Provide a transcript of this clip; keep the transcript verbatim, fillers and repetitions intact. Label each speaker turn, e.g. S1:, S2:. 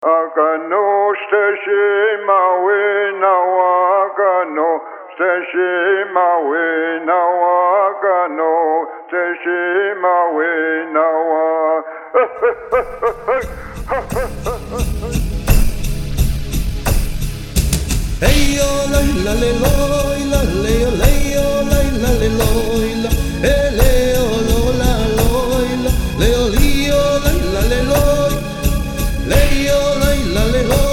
S1: Akano steshima we nawa akano steshima we nawa akano steshima we nawa.
S2: Hey yo la la le lo la le yo le yo la la le lo la hey le yo lo la lo la le yo li yo la la le lo le yo la la le lo